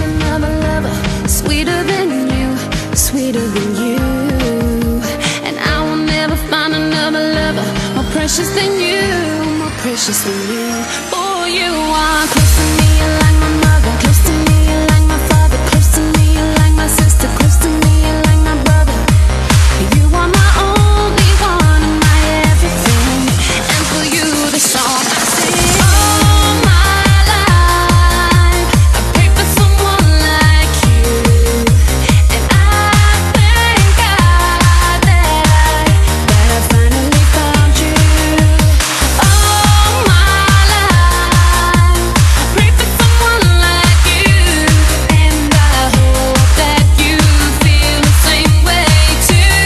another lover sweeter than you, sweeter than you. And I will never find another lover more precious than you, more precious than you. Oh, you are close to me, you're like my mother. Close to me, you're like my father. Close to me, you're like my sister. Close to me, you're like my brother. You are my only one and my everything. And for you, the song I sing. All my life, I prayed for someone like you. And I thank God that I finally found you. All my life, I prayed for someone like you. And I hope that you feel the same way too.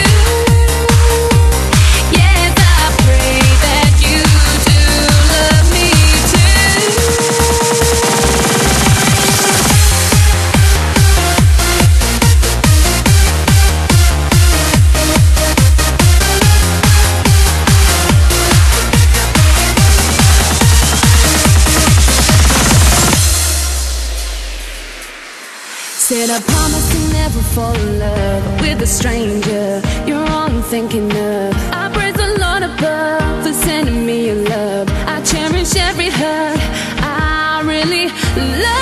Yes, I pray that you do love me too. Said I promise to never fall in love with a stranger. You're all I'm thinking of. I praise the Lord above for sending me your love. I cherish every hug. I really love